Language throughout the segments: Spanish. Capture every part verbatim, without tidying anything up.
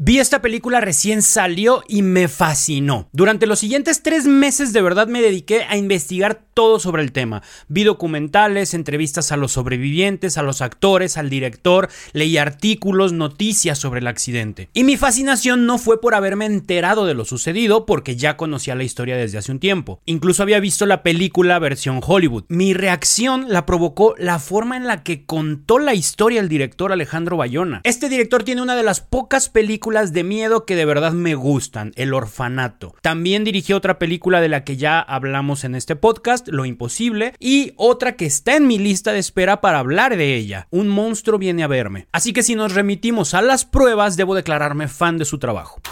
Vi esta película recién salió y me fascinó. Durante los siguientes tres meses de verdad me dediqué a investigar todo sobre el tema. Vi documentales, entrevistas a los sobrevivientes, a los actores, al director, leí artículos, noticias sobre el accidente. Y mi fascinación no fue por haberme enterado de lo sucedido, porque ya conocía la historia desde hace un tiempo. Incluso había visto la película versión Hollywood. Mi reacción la provocó la forma en la que contó la historia el director Alejandro Bayona. Este director tiene una de las pocas películas de miedo que de verdad me gustan, El Orfanato. También dirigió otra película de la que ya hablamos en este podcast, Lo Imposible, y otra que está en mi lista de espera para hablar de ella, Un monstruo viene a verme. Así que si nos remitimos a las pruebas, debo declararme fan de su trabajo.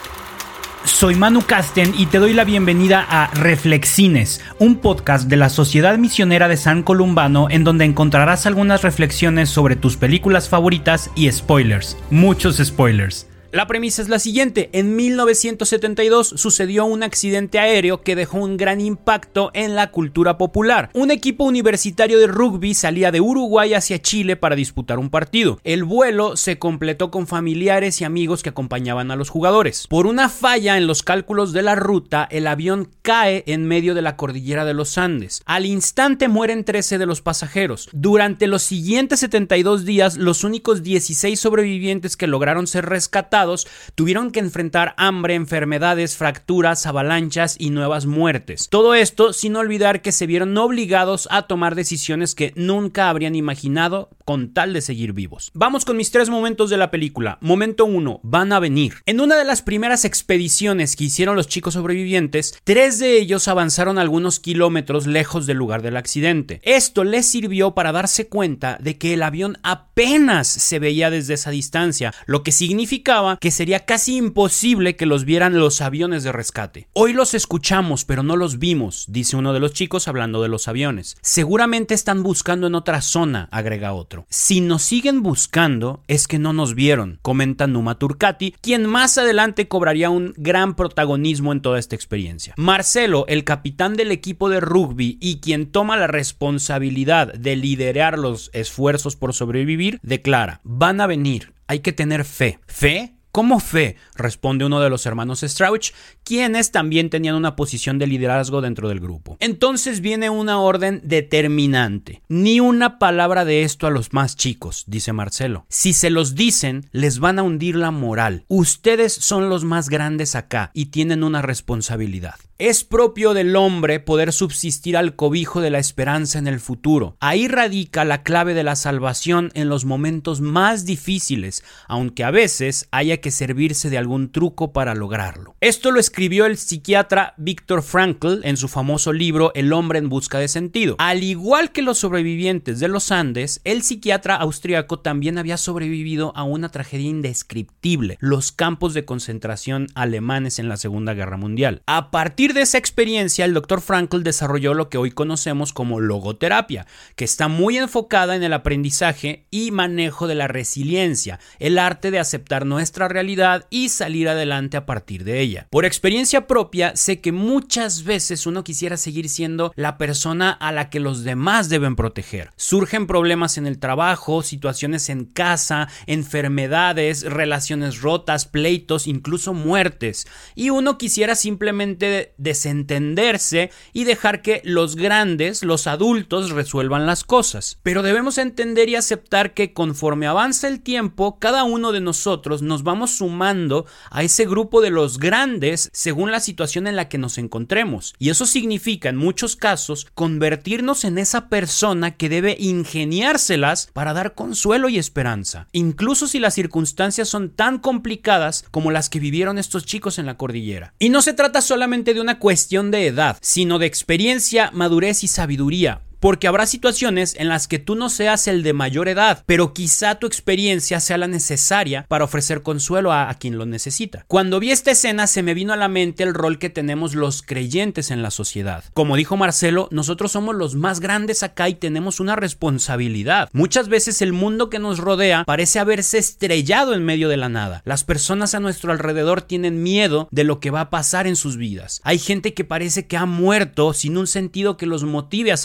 Soy Manu Casten y te doy la bienvenida a Reflexines, un podcast de la Sociedad Misionera de San Columbano en donde encontrarás algunas reflexiones sobre tus películas favoritas y spoilers, muchos spoilers. La premisa es la siguiente: en mil novecientos setenta y dos sucedió un accidente aéreo que dejó un gran impacto en la cultura popular. Un equipo universitario de rugby salía de Uruguay hacia Chile para disputar un partido. El vuelo se completó con familiares y amigos que acompañaban a los jugadores. Por una falla en los cálculos de la ruta, el avión cae en medio de la cordillera de los Andes. Al instante mueren trece de los pasajeros. Durante los siguientes setenta y dos días, los únicos dieciséis sobrevivientes que lograron ser rescatados tuvieron que enfrentar hambre, enfermedades, fracturas, avalanchas y nuevas muertes. Todo esto sin olvidar que se vieron obligados a tomar decisiones que nunca habrían imaginado con tal de seguir vivos. Vamos con mis tres momentos de la película. Momento uno, van a venir. En una de las primeras expediciones que hicieron los chicos sobrevivientes, tres de ellos avanzaron algunos kilómetros lejos del lugar del accidente. Esto les sirvió para darse cuenta de que el avión apenas se veía desde esa distancia, lo que significaba que sería casi imposible que los vieran los aviones de rescate. Hoy los escuchamos, pero no los vimos, dice uno de los chicos hablando de los aviones. Seguramente están buscando en otra zona, agrega otro. Si nos siguen buscando, es que no nos vieron, comenta Numa Turcati, quien más adelante cobraría un gran protagonismo en toda esta experiencia. Marcelo, el capitán del equipo de rugby y quien toma la responsabilidad de liderar los esfuerzos por sobrevivir, declara: van a venir, hay que tener fe. ¿Fe? ¿Cómo fe?, responde uno de los hermanos Strauch, quienes también tenían una posición de liderazgo dentro del grupo. Entonces viene una orden determinante. Ni una palabra de esto a los más chicos, dice Marcelo. Si se los dicen, les van a hundir la moral. Ustedes son los más grandes acá y tienen una responsabilidad. Es propio del hombre poder subsistir al cobijo de la esperanza en el futuro. Ahí radica la clave de la salvación en los momentos más difíciles, aunque a veces haya que servirse de algún truco para lograrlo. Esto lo escribió el psiquiatra Viktor Frankl en su famoso libro El hombre en busca de sentido. Al igual que los sobrevivientes de los Andes, el psiquiatra austriaco también había sobrevivido a una tragedia indescriptible: los campos de concentración alemanes en la Segunda Guerra Mundial. A partir de esa experiencia, el doctor Frankl desarrolló lo que hoy conocemos como logoterapia, que está muy enfocada en el aprendizaje y manejo de la resiliencia, el arte de aceptar nuestra realidad y salir adelante a partir de ella. Por experiencia propia, sé que muchas veces uno quisiera seguir siendo la persona a la que los demás deben proteger. Surgen problemas en el trabajo, situaciones en casa, enfermedades, relaciones rotas, pleitos, incluso muertes, y uno quisiera simplemente desentenderse y dejar que los grandes, los adultos, resuelvan las cosas. Pero debemos entender y aceptar que conforme avanza el tiempo, cada uno de nosotros nos vamos sumando a ese grupo de los grandes según la situación en la que nos encontremos. Y eso significa, en muchos casos, convertirnos en esa persona que debe ingeniárselas para dar consuelo y esperanza, incluso si las circunstancias son tan complicadas como las que vivieron estos chicos en la cordillera. Y no se trata solamente de una cuestión de edad, sino de experiencia, madurez y sabiduría. Porque habrá situaciones en las que tú no seas el de mayor edad, pero quizá tu experiencia sea la necesaria para ofrecer consuelo a, a quien lo necesita. Cuando vi esta escena se me vino a la mente el rol que tenemos los creyentes en la sociedad. Como dijo Marcelo, nosotros somos los más grandes acá y tenemos una responsabilidad. Muchas veces el mundo que nos rodea parece haberse estrellado en medio de la nada. Las personas a nuestro alrededor tienen miedo de lo que va a pasar en sus vidas. Hay gente que parece que ha muerto sin un sentido que los motive a salir adelante.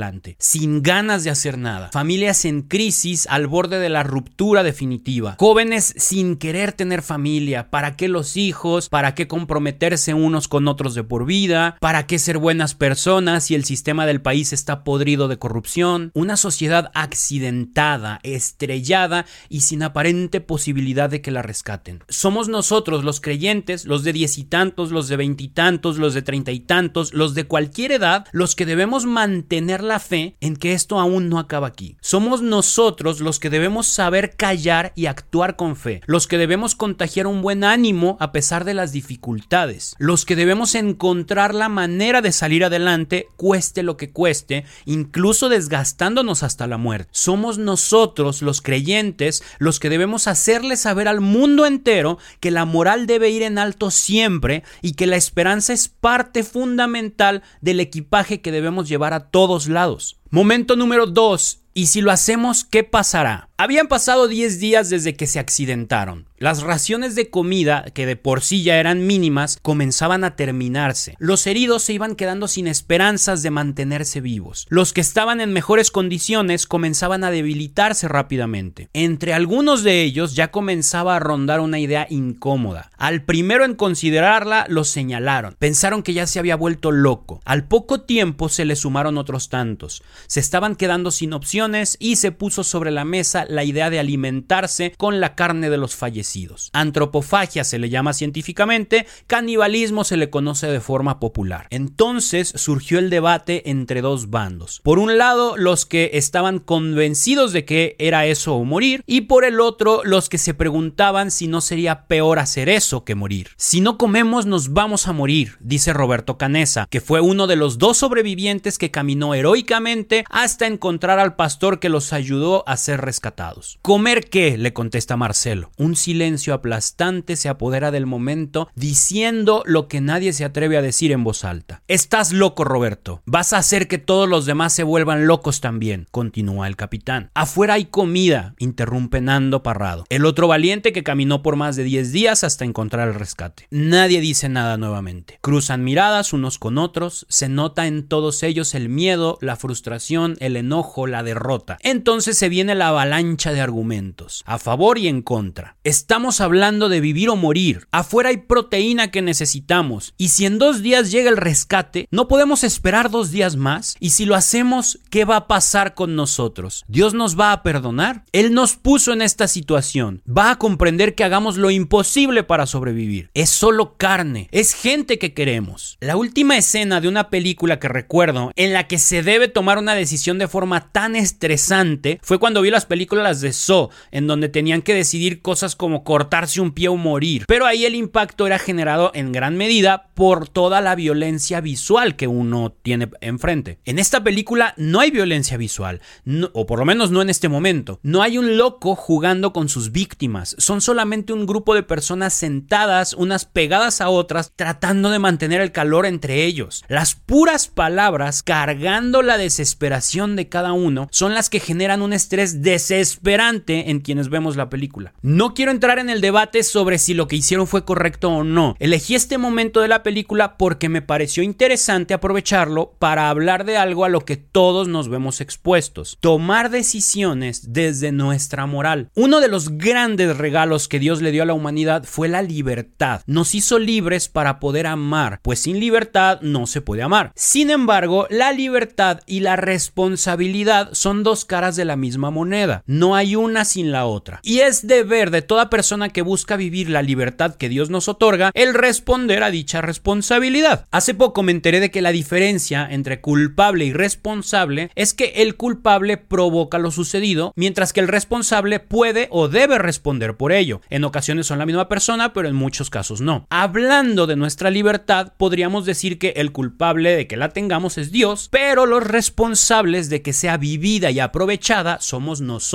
adelante, sin ganas de hacer nada. Familias en crisis al borde de la ruptura definitiva. Jóvenes sin querer tener familia. ¿Para qué los hijos? ¿Para qué comprometerse unos con otros de por vida? ¿Para qué ser buenas personas si el sistema del país está podrido de corrupción? Una sociedad accidentada, estrellada y sin aparente posibilidad de que la rescaten. Somos nosotros los creyentes, los de diez y tantos, los de veintitantos, los de treinta y tantos, los de cualquier edad, los que debemos mantener la fe en que esto aún no acaba aquí. Somos nosotros los que debemos saber callar y actuar con fe, los que debemos contagiar un buen ánimo a pesar de las dificultades, los que debemos encontrar la manera de salir adelante, cueste lo que cueste, incluso desgastándonos hasta la muerte. Somos nosotros los creyentes los que debemos hacerle saber al mundo entero que la moral debe ir en alto siempre y que la esperanza es parte fundamental del equipaje que debemos llevar a todos lados. Momento número dos. ¿Y si lo hacemos, qué pasará? Habían pasado diez días desde que se accidentaron. Las raciones de comida, que de por sí ya eran mínimas, comenzaban a terminarse. Los heridos se iban quedando sin esperanzas de mantenerse vivos. Los que estaban en mejores condiciones comenzaban a debilitarse rápidamente. Entre algunos de ellos ya comenzaba a rondar una idea incómoda. Al primero en considerarla, lo señalaron. Pensaron que ya se había vuelto loco. Al poco tiempo se le sumaron otros tantos. Se estaban quedando sin opciones y se puso sobre la mesa la idea de alimentarse con la carne de los fallecidos. Antropofagia se le llama científicamente, canibalismo se le conoce de forma popular. Entonces surgió el debate entre dos bandos. Por un lado, los que estaban convencidos de que era eso o morir, y por el otro, los que se preguntaban si no sería peor hacer eso que morir. Si no comemos, nos vamos a morir, dice Roberto Canessa, que fue uno de los dos sobrevivientes que caminó heroicamente hasta encontrar al pastor que los ayudó a ser rescatados. ¿Comer qué?, le contesta Marcelo. Un silencio aplastante se apodera del momento, diciendo lo que nadie se atreve a decir en voz alta. Estás loco, Roberto. Vas a hacer que todos los demás se vuelvan locos también, continúa el capitán. Afuera hay comida, interrumpe Nando Parrado, el otro valiente que caminó por más de diez días hasta encontrar el rescate. Nadie dice nada nuevamente. Cruzan miradas unos con otros, se nota en todos ellos el miedo, la frustración, el enojo, la derrota. Entonces se viene la avalancha de argumentos, a favor y en contra. Estamos hablando de vivir o morir. Afuera hay proteína que necesitamos. Y si en dos días llega el rescate, ¿no podemos esperar dos días más? Y si lo hacemos, ¿qué va a pasar con nosotros? ¿Dios nos va a perdonar? Él nos puso en esta situación. Va a comprender que hagamos lo imposible para sobrevivir. Es solo carne. Es gente que queremos. La última escena de una película que recuerdo en la que se debe tomar una decisión de forma tan estresante fue cuando vi las películas de Saw, en donde tenían que decidir cosas como cortarse un pie o morir, pero ahí el impacto era generado en gran medida por toda la violencia visual que uno tiene enfrente. En esta película no hay violencia visual, no, o por lo menos no en este momento. No hay un loco jugando con sus víctimas, son solamente un grupo de personas sentadas, unas pegadas a otras, tratando de mantener el calor entre ellos. Las puras palabras, cargando la desesperación de cada uno, son las que generan un estrés desesperante esperante en quienes vemos la película. No quiero entrar en el debate sobre si lo que hicieron fue correcto o no. Elegí este momento de la película porque me pareció interesante aprovecharlo para hablar de algo a lo que todos nos vemos expuestos. Tomar decisiones desde nuestra moral. Uno de los grandes regalos que Dios le dio a la humanidad fue la libertad. Nos hizo libres para poder amar, pues sin libertad no se puede amar. Sin embargo, la libertad y la responsabilidad son dos caras de la misma moneda. No hay una sin la otra. Y es deber de toda persona que busca vivir la libertad que Dios nos otorga el responder a dicha responsabilidad. Hace poco me enteré de que la diferencia entre culpable y responsable es que el culpable provoca lo sucedido, mientras que el responsable puede o debe responder por ello. En ocasiones son la misma persona, pero en muchos casos no. Hablando de nuestra libertad, podríamos decir que el culpable de que la tengamos es Dios, pero los responsables de que sea vivida y aprovechada somos nosotros.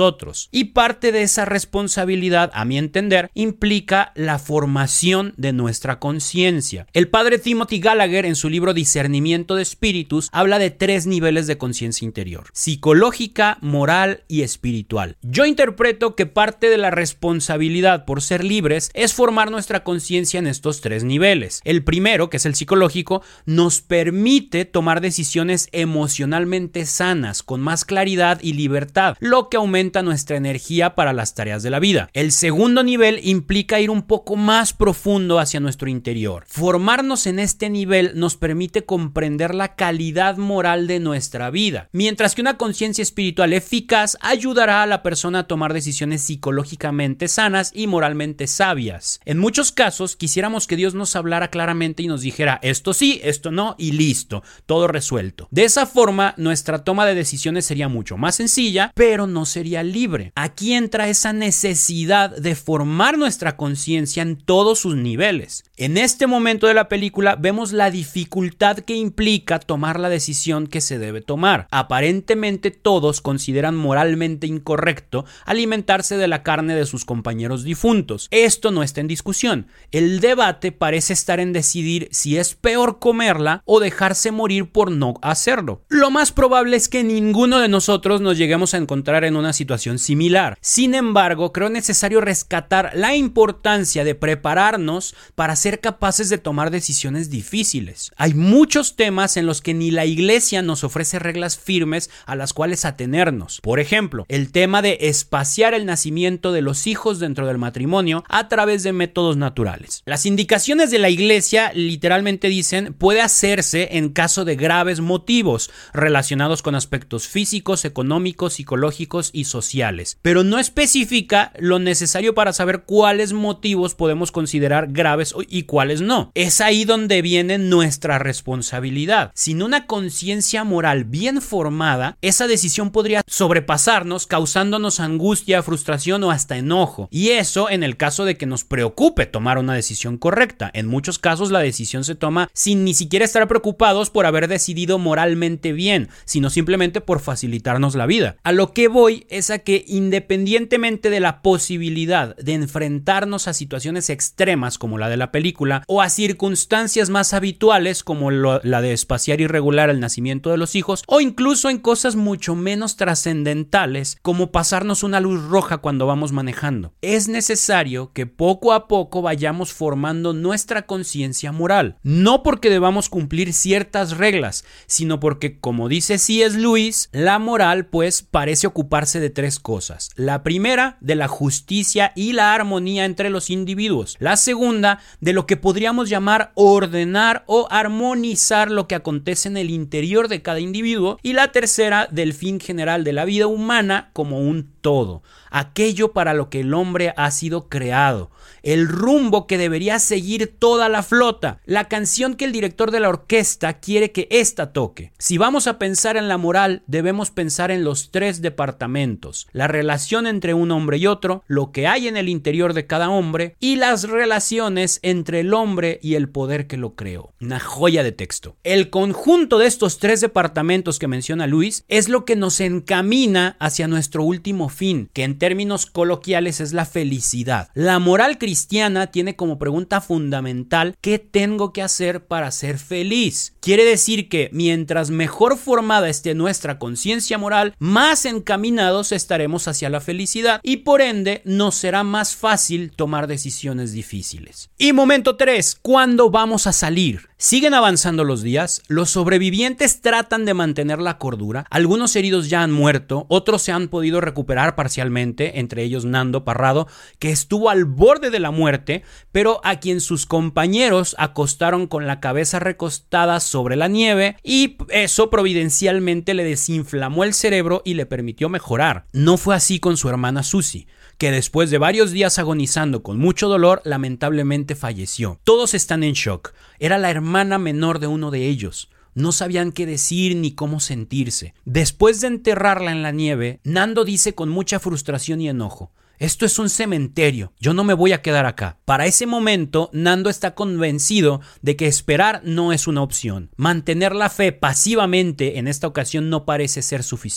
nosotros. Y parte de esa responsabilidad, a mi entender, implica la formación de nuestra conciencia. El padre Timothy Gallagher, en su libro Discernimiento de Espíritus, habla de tres niveles de conciencia interior: psicológica, moral y espiritual. Yo interpreto que parte de la responsabilidad por ser libres es formar nuestra conciencia en estos tres niveles. El primero, que es el psicológico, nos permite tomar decisiones emocionalmente sanas, con más claridad y libertad, lo que aumenta nuestra energía para las tareas de la vida. El segundo nivel implica ir un poco más profundo hacia nuestro interior. Formarnos en este nivel nos permite comprender la calidad moral de nuestra vida, mientras que una conciencia espiritual eficaz ayudará a la persona a tomar decisiones psicológicamente sanas y moralmente sabias. En muchos casos quisiéramos que Dios nos hablara claramente y nos dijera esto sí, esto no y listo, todo resuelto. De esa forma nuestra toma de decisiones sería mucho más sencilla, pero no sería libre. Aquí entra esa necesidad de formar nuestra conciencia en todos sus niveles. En este momento de la película vemos la dificultad que implica tomar la decisión que se debe tomar. Aparentemente todos consideran moralmente incorrecto alimentarse de la carne de sus compañeros difuntos. Esto no está en discusión. El debate parece estar en decidir si es peor comerla o dejarse morir por no hacerlo. Lo más probable es que ninguno de nosotros nos lleguemos a encontrar en una situación similar. Sin embargo, creo necesario rescatar la importancia de prepararnos para ser capaces de tomar decisiones difíciles. Hay muchos temas en los que ni la iglesia nos ofrece reglas firmes a las cuales atenernos. Por ejemplo, el tema de espaciar el nacimiento de los hijos dentro del matrimonio a través de métodos naturales. Las indicaciones de la iglesia literalmente dicen puede hacerse en caso de graves motivos relacionados con aspectos físicos, económicos, psicológicos y sociales, pero no especifica lo necesario para saber cuáles motivos podemos considerar graves y cuáles no. Es ahí donde viene nuestra responsabilidad. Sin una conciencia moral bien formada, esa decisión podría sobrepasarnos, causándonos angustia, frustración o hasta enojo. Y eso en el caso de que nos preocupe tomar una decisión correcta. En muchos casos la decisión se toma sin ni siquiera estar preocupados por haber decidido moralmente bien, sino simplemente por facilitarnos la vida. A lo que voy es a que independientemente de la posibilidad de enfrentarnos a situaciones extremas como la de la película o a circunstancias más habituales como lo, la de espaciar irregular el nacimiento de los hijos, o incluso en cosas mucho menos trascendentales como pasarnos una luz roja cuando vamos manejando, es necesario que poco a poco vayamos formando nuestra conciencia moral. No porque debamos cumplir ciertas reglas, sino porque, como dice C S Lewis, la moral pues parece ocuparse de tres cosas. La primera, de la justicia y la armonía entre los individuos. La segunda, de lo que podríamos llamar ordenar o armonizar lo que acontece en el interior de cada individuo. Y la tercera, del fin general de la vida humana como un todo, aquello para lo que el hombre ha sido creado, el rumbo que debería seguir toda la flota, la canción que el director de la orquesta quiere que ésta toque. Si vamos a pensar en la moral, debemos pensar en los tres departamentos: la relación entre un hombre y otro, lo que hay en el interior de cada hombre y las relaciones entre el hombre y el poder que lo creó. Una joya de texto. El conjunto de estos tres departamentos que menciona Luis es lo que nos encamina hacia nuestro último fin, que en términos coloquiales es la felicidad. La moral cristiana tiene como pregunta fundamental: ¿qué tengo que hacer para ser feliz? Quiere decir que mientras mejor formada esté nuestra conciencia moral, más encaminados estaremos hacia la felicidad y por ende nos será más fácil tomar decisiones difíciles. Y momento tres, ¿cuándo vamos a salir? Siguen avanzando los días, los sobrevivientes tratan de mantener la cordura, algunos heridos ya han muerto, otros se han podido recuperar parcialmente, entre ellos Nando Parrado, que estuvo al borde de la muerte, pero a quien sus compañeros acostaron con la cabeza recostada sobre la nieve y eso providencialmente le desinflamó el cerebro y le permitió mejorar. No fue así con su hermana Susie, que después de varios días agonizando con mucho dolor, lamentablemente falleció. Todos están en shock. Era la hermana menor de uno de ellos. No sabían qué decir ni cómo sentirse. Después de enterrarla en la nieve, Nando dice con mucha frustración y enojo: esto es un cementerio, yo no me voy a quedar acá. Para ese momento, Nando está convencido de que esperar no es una opción. Mantener la fe pasivamente en esta ocasión no parece ser suficiente.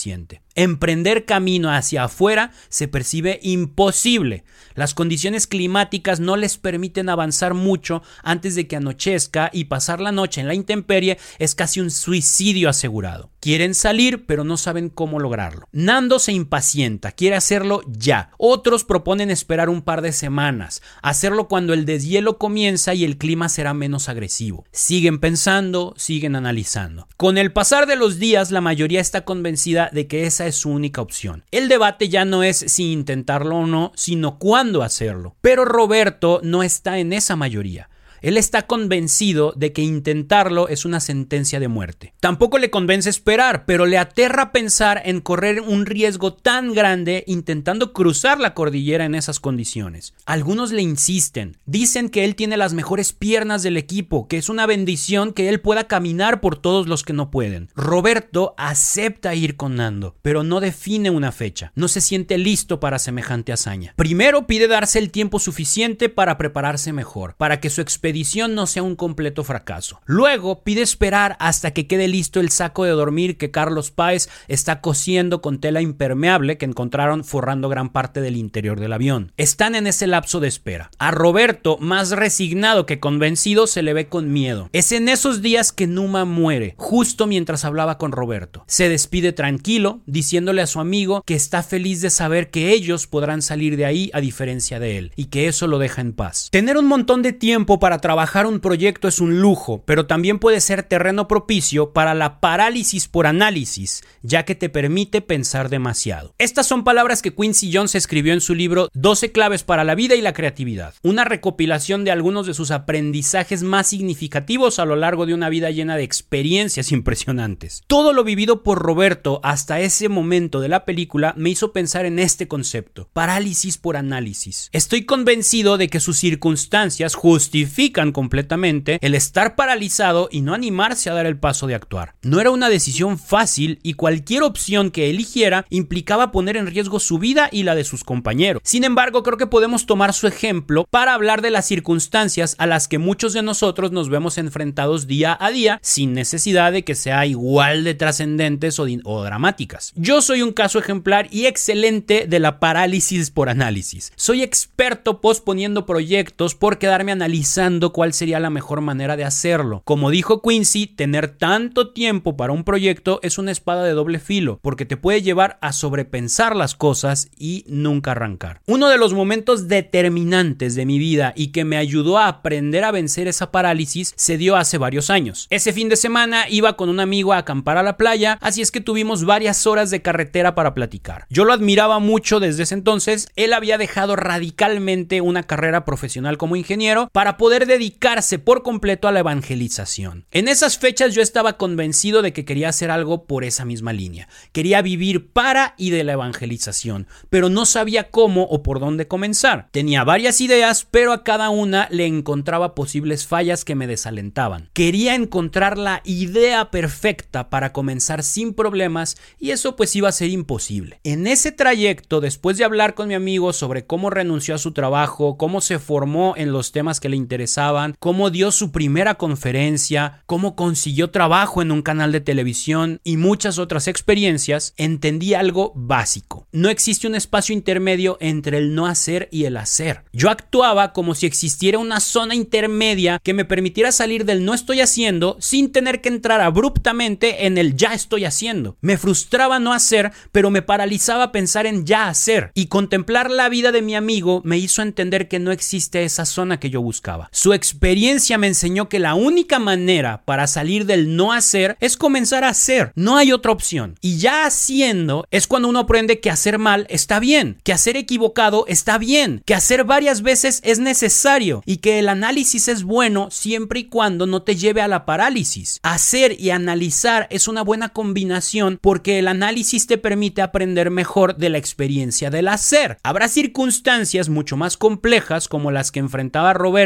Emprender camino hacia afuera se percibe imposible. Las condiciones climáticas no les permiten avanzar mucho antes de que anochezca y pasar la noche en la intemperie es casi un suicidio asegurado. Quieren salir, pero no saben cómo lograrlo. Nando se impacienta, quiere hacerlo ya. Otros proponen esperar un par de semanas, hacerlo cuando el deshielo comienza y el clima será menos agresivo. Siguen pensando, siguen analizando. Con el pasar de los días, la mayoría está convencida de que esa es su única opción. El debate ya no es si intentarlo o no, sino cuándo hacerlo. Pero Roberto no está en esa mayoría. Él está convencido de que intentarlo es una sentencia de muerte. Tampoco le convence esperar, pero le aterra pensar en correr un riesgo tan grande intentando cruzar la cordillera en esas condiciones. Algunos le insisten, dicen que él tiene las mejores piernas del equipo, que es una bendición que él pueda caminar por todos los que no pueden. Roberto acepta ir con Nando, pero no define una fecha. No se siente listo para semejante hazaña. Primero pide darse el tiempo suficiente para prepararse mejor, para que su experiencia expedición no sea un completo fracaso. Luego pide esperar hasta que quede listo el saco de dormir que Carlos Páez está cosiendo con tela impermeable que encontraron forrando gran parte del interior del avión. Están en ese lapso de espera. A Roberto, más resignado que convencido, se le ve con miedo. Es en esos días que Numa muere, justo mientras hablaba con Roberto. Se despide tranquilo, diciéndole a su amigo que está feliz de saber que ellos podrán salir de ahí a diferencia de él, y que eso lo deja en paz. Tener un montón de tiempo para trabajar un proyecto es un lujo, pero también puede ser terreno propicio para la parálisis por análisis, ya que te permite pensar demasiado. Estas son palabras que Quincy Jones escribió en su libro doce claves para la vida y la creatividad, una recopilación de algunos de sus aprendizajes más significativos a lo largo de una vida llena de experiencias impresionantes. Todo lo vivido por Roberto hasta ese momento de la película me hizo pensar en este concepto, parálisis por análisis. Estoy convencido de que sus circunstancias justifican completamente el estar paralizado y no animarse a dar el paso de actuar. No era una decisión fácil y cualquier opción que eligiera implicaba poner en riesgo su vida y la de sus compañeros. Sin embargo, creo que podemos tomar su ejemplo para hablar de las circunstancias a las que muchos de nosotros nos vemos enfrentados día a día sin necesidad de que sea igual de trascendentes o, o dramáticas. Yo soy un caso ejemplar y excelente de la parálisis por análisis. Soy experto posponiendo proyectos por quedarme analizando cuál sería la mejor manera de hacerlo. Como dijo Quincy, tener tanto tiempo para un proyecto es una espada de doble filo, porque te puede llevar a sobrepensar las cosas y nunca arrancar. Uno de los momentos determinantes de mi vida y que me ayudó a aprender a vencer esa parálisis se dio hace varios años. Ese fin de semana iba con un amigo a acampar a la playa, así es que tuvimos varias horas de carretera para platicar. Yo lo admiraba mucho desde ese entonces. Él había dejado radicalmente una carrera profesional como ingeniero para poder dedicarse por completo a la evangelización. En esas fechas yo estaba convencido de que quería hacer algo por esa misma línea. Quería vivir para y de la evangelización, pero no sabía cómo o por dónde comenzar. Tenía varias ideas, pero a cada una le encontraba posibles fallas que me desalentaban. Quería encontrar la idea perfecta para comenzar sin problemas y eso pues iba a ser imposible. En ese trayecto, después de hablar con mi amigo sobre cómo renunció a su trabajo, cómo se formó en los temas que le interesaban, cómo dio su primera conferencia, cómo consiguió trabajo en un canal de televisión y muchas otras experiencias, entendí algo básico. No existe un espacio intermedio entre el no hacer y el hacer. Yo actuaba como si existiera una zona intermedia que me permitiera salir del no estoy haciendo sin tener que entrar abruptamente en el ya estoy haciendo. Me frustraba no hacer, pero me paralizaba pensar en ya hacer, y contemplar la vida de mi amigo me hizo entender que no existe esa zona que yo buscaba. Su experiencia me enseñó que la única manera para salir del no hacer es comenzar a hacer. No hay otra opción. Y ya haciendo es cuando uno aprende que hacer mal está bien, que hacer equivocado está bien, que hacer varias veces es necesario y que el análisis es bueno siempre y cuando no te lleve a la parálisis. Hacer y analizar es una buena combinación porque el análisis te permite aprender mejor de la experiencia del hacer. Habrá circunstancias mucho más complejas como las que enfrentaba Roberto en la película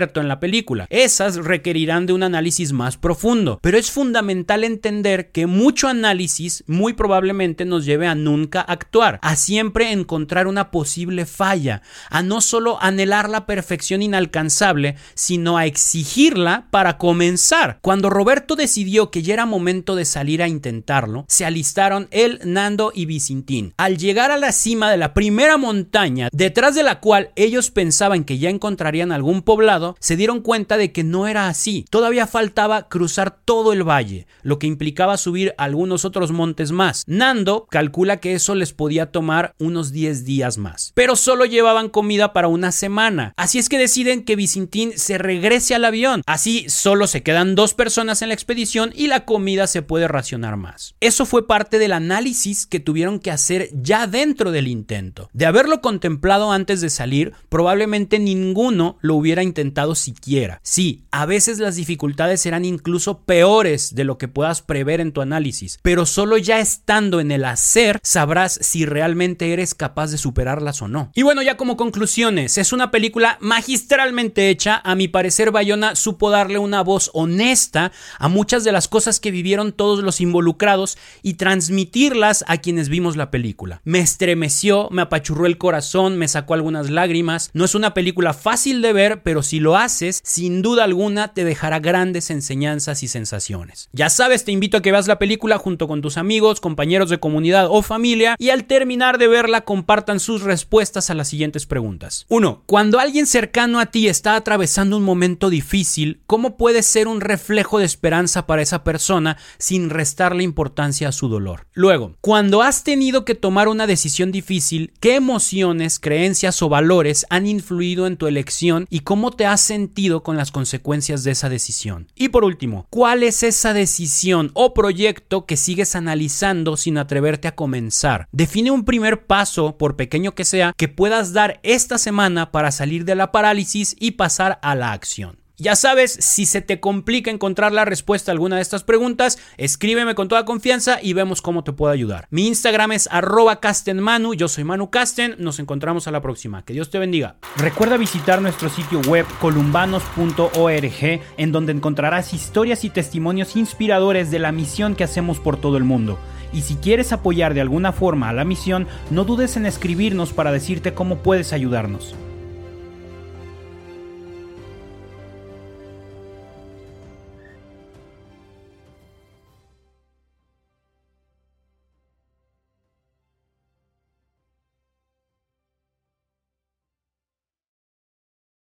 película. Esas requerirán de un análisis más profundo, pero es fundamental entender que mucho análisis muy probablemente nos lleve a nunca actuar, a siempre encontrar una posible falla, a no solo anhelar la perfección inalcanzable, sino a exigirla para comenzar. Cuando Roberto decidió que ya era momento de salir a intentarlo, se alistaron él, Nando y Vizintín. Al llegar a la cima de la primera montaña, detrás de la cual ellos pensaban que ya encontrarían algún poblado, se dieron cuenta de que no era así. Todavía faltaba cruzar todo el valle, lo que implicaba subir algunos otros montes más. Nando calcula que eso les podía tomar unos diez días más, pero solo llevaban comida para una semana, así es que deciden que Vizintín se regrese al avión. Así solo se quedan dos personas en la expedición y la comida se puede racionar más. Eso fue parte del análisis que tuvieron que hacer ya dentro del intento. De haberlo contemplado antes de salir, probablemente ninguno lo hubiera intentado siquiera. Sí, a veces las dificultades serán incluso peores de lo que puedas prever en tu análisis, pero solo ya estando en el hacer sabrás si realmente eres capaz de superarlas o no. Y bueno, ya como conclusiones, es una película magistralmente hecha. A mi parecer, Bayona supo darle una voz honesta a muchas de las cosas que vivieron todos los involucrados y transmitirlas a quienes vimos la película. Me estremeció, me apachurró el corazón, me sacó algunas lágrimas. No es una película fácil de ver, pero si lo haces, sin duda alguna te dejará grandes enseñanzas y sensaciones. Ya sabes, te invito a que veas la película junto con tus amigos, compañeros de comunidad o familia, y al terminar de verla compartan sus respuestas a las siguientes preguntas. uno. Cuando alguien cercano a ti está atravesando un momento difícil, ¿cómo puedes ser un reflejo de esperanza para esa persona sin restarle importancia a su dolor? Luego, cuando has tenido que tomar una decisión difícil, ¿qué emociones, creencias o valores han influido en tu elección y cómo te has sentido con las consecuencias de esa decisión? Y por último, ¿cuál es esa decisión o proyecto que sigues analizando sin atreverte a comenzar? Define un primer paso, por pequeño que sea, que puedas dar esta semana para salir de la parálisis y pasar a la acción. Ya sabes, si se te complica encontrar la respuesta a alguna de estas preguntas, escríbeme con toda confianza y vemos cómo te puedo ayudar. Mi Instagram es arroba castenmanu, yo soy Manu Casten, nos encontramos a la próxima. Que Dios te bendiga. Recuerda visitar nuestro sitio web columbanos punto org, en donde encontrarás historias y testimonios inspiradores de la misión que hacemos por todo el mundo. Y si quieres apoyar de alguna forma a la misión, no dudes en escribirnos para decirte cómo puedes ayudarnos.